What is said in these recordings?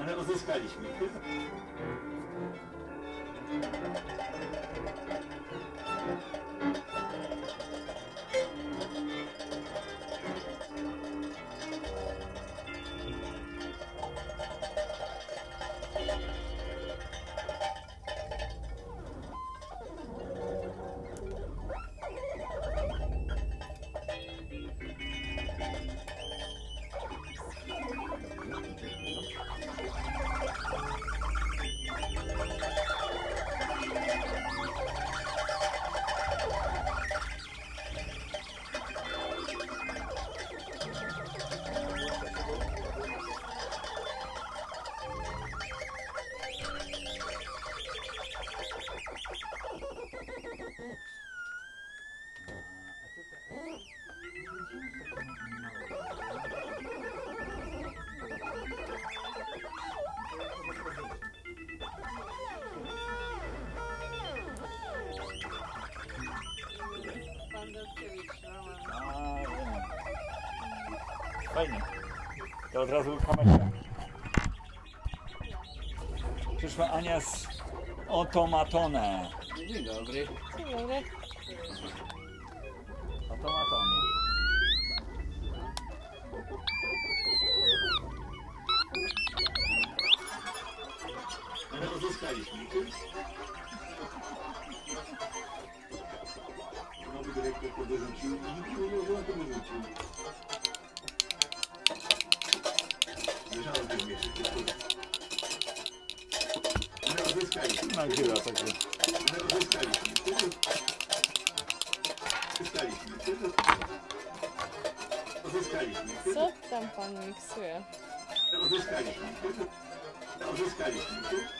Ale uzyskaliśmy. Fajnie. To od razu kamerka. Przyszła Ania z Otomatone. Dzień dobry. Dzień dobry. Otomatone. Ale uzyskaliśmy. Nowy dyrektor to dorzucił i nikt nie wiedział, to dorzucił. Leżało tych mieszek. Ale uzyskaliśmy. Nagrywa takie. Ale uzyskaliśmy. Uzyskaliśmy. Co tam pan miksuje? Uzyskaliśmy. Uzyskaliśmy.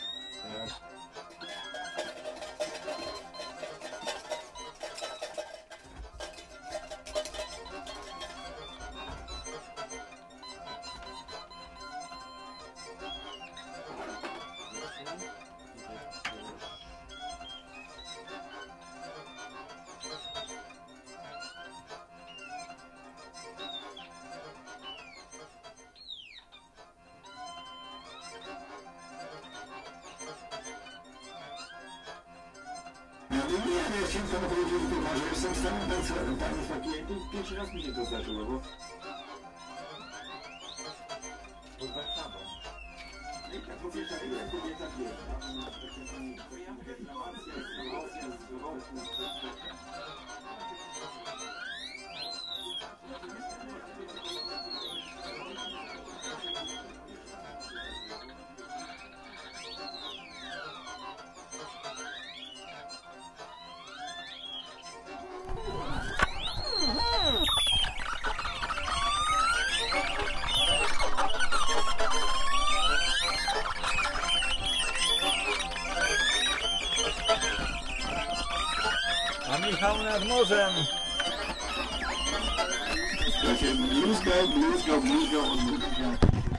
Nie, ja chciałem panu powiedzieć, że jestem samym tancerem, tam jest takie, pierwszy raz mi się to zdarzyło, bo... Pod Warszawą. No i tak kobieta, ile kobieta pierwsza? To ja mówię, reklamacja, zwrotna, A Michał nad morzem. Ja się bluzgał, odwrócił.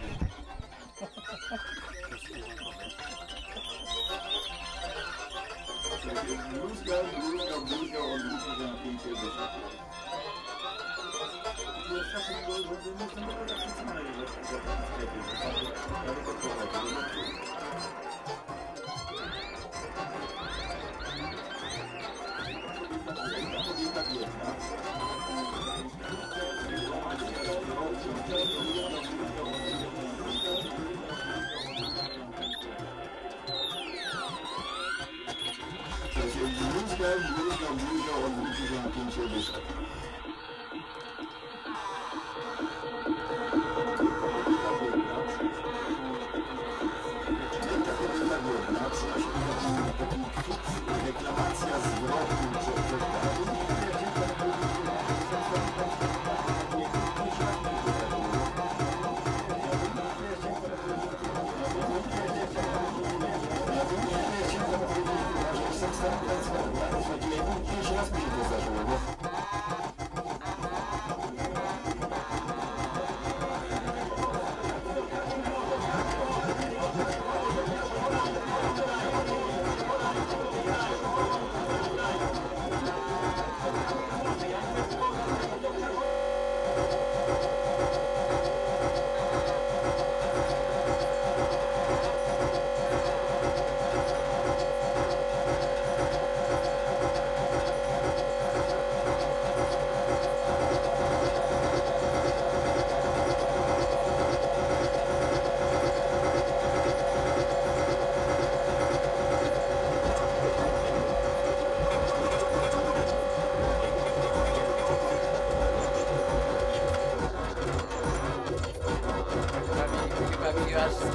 Bluzgał, odwrócił się na pięcie wyszło. Czasem go można było tak funkcjonalnie w sklepie, ale to prowadzi. Bluzgał, odwrócił się na pięcie wyszło. Reklamacja zwrotu, pierwszy raz mi się to zdarzyło, bo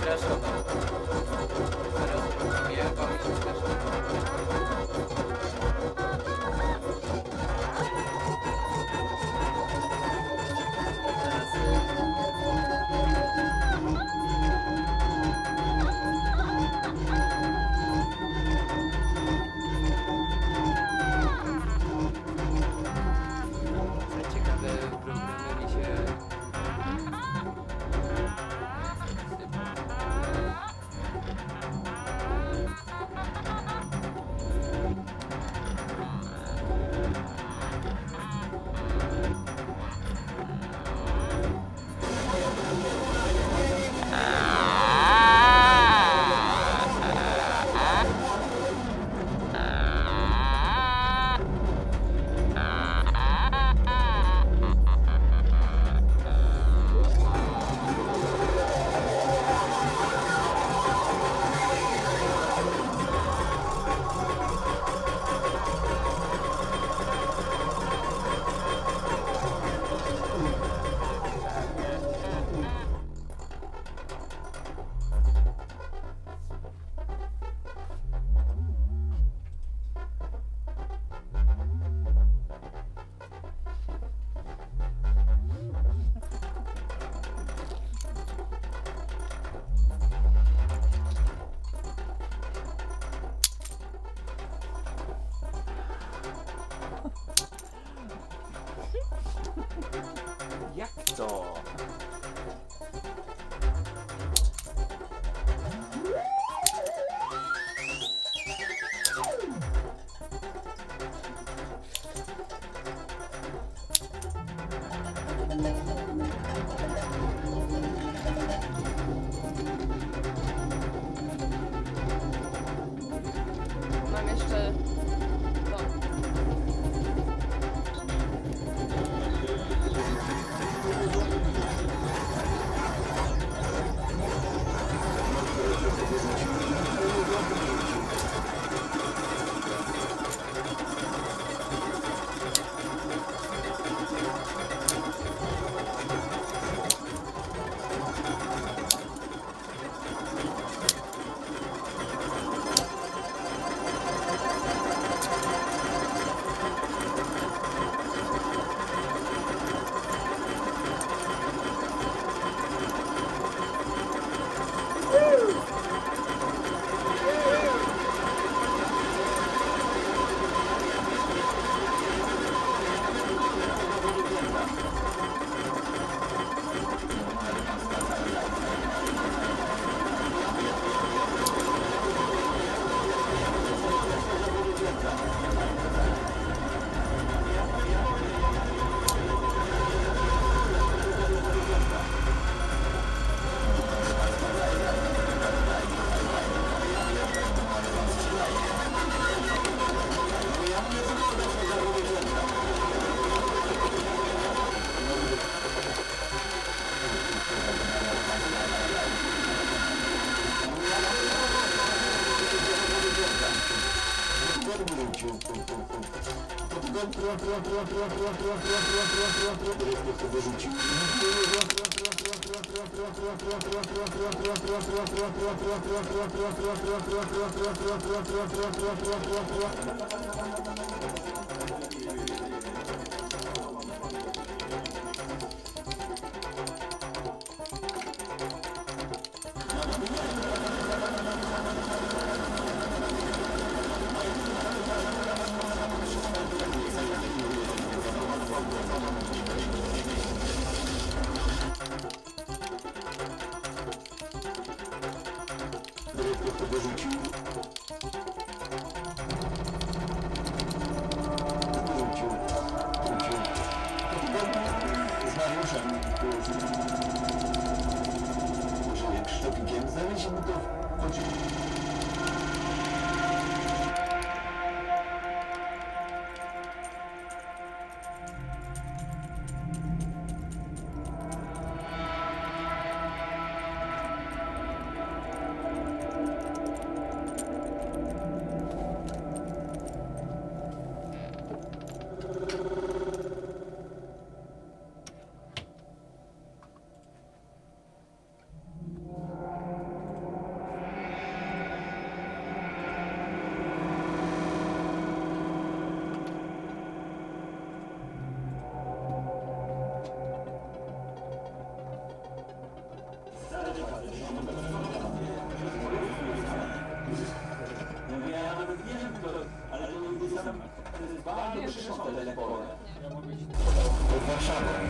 zraszował. Zaraz próbuję, bo mi się też za ciekawe problemy mi się Jak to? Mam jeszcze to.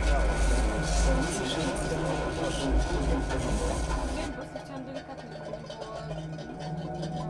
Wiem, po prostu chciałam delikatnie, żeby nie było...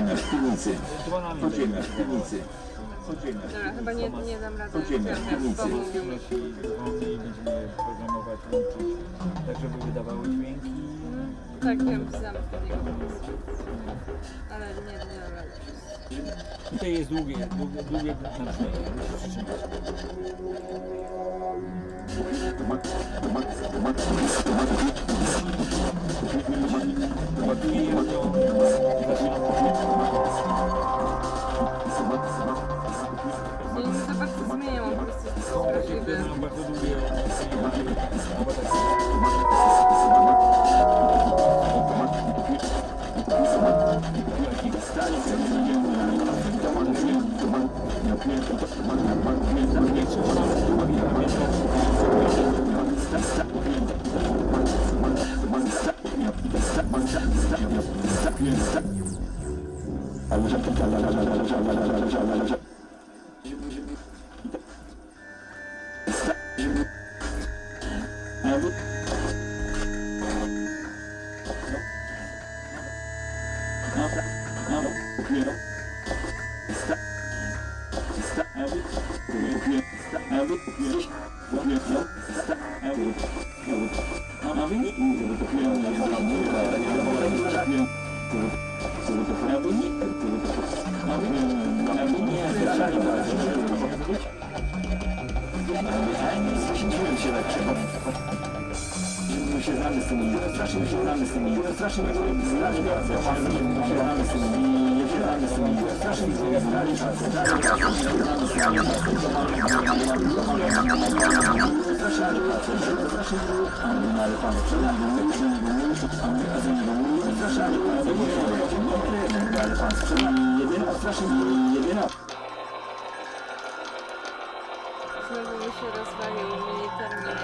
Podziemia w piwnicy. Dłonami Podziemia w piwnicy. Podziemia. Dobra, chyba nie dam rady. Podziemia w piwnicy. i będziemy programować, łączyć, tak żeby wydawały dźwięki. Tak, wiem, znam takiego pomysłu. Ale nie dam rady. Tutaj jest długie nabrzmienie. Ładuję to i zaczynam Ja nie za bardzo zmieniam, po prostu jest Są takie, wrażliwy. które mają bardzo długie albo tak Znowu mi się rozwalił mini termin.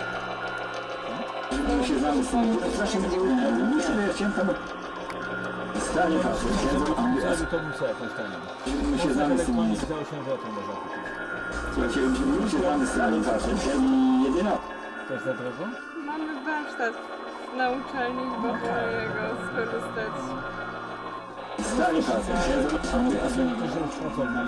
Cały to muszę jakąś tanią. Można elektronik za 8 zł można kupić. Też za drogo? Mamy warsztat na uczelni, chyba wolę jego skorzystać. A to nie to, że już pracownik.